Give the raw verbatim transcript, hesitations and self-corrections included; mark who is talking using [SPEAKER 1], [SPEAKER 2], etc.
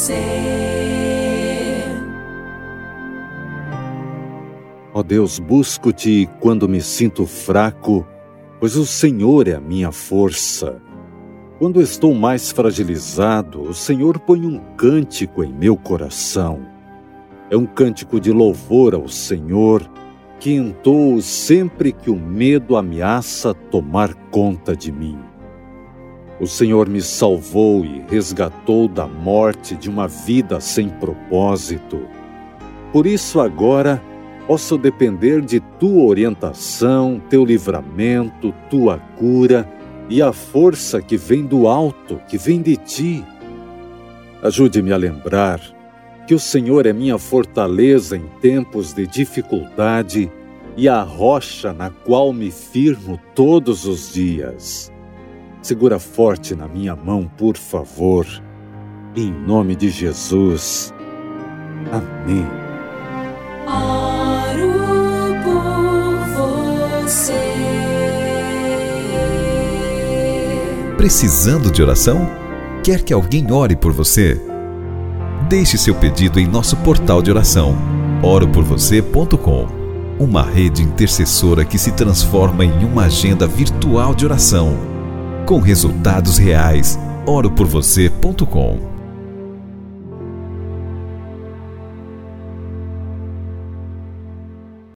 [SPEAKER 1] Ó Deus, busco-te quando me sinto fraco, pois o Senhor é a minha força. Quando estou mais fragilizado, o Senhor põe um cântico em meu coração. É um cântico de louvor ao Senhor, que entoo sempre que o medo ameaça tomar conta de mim. O Senhor me salvou e resgatou da morte de uma vida sem propósito. Por isso agora posso depender de tua orientação, teu livramento, tua cura e a força que vem do alto, que vem de ti. Ajude-me a lembrar que o Senhor é minha fortaleza em tempos de dificuldade e a rocha na qual me firmo todos os dias. Segura forte na minha mão, por favor. Em nome de Jesus. Amém.
[SPEAKER 2] Oro por você.
[SPEAKER 3] Precisando de oração? Quer que alguém ore por você? Deixe seu pedido em nosso portal de oração, oro por você ponto com, uma rede intercessora que se transforma em uma agenda virtual de oração, com resultados reais. oro por você ponto com.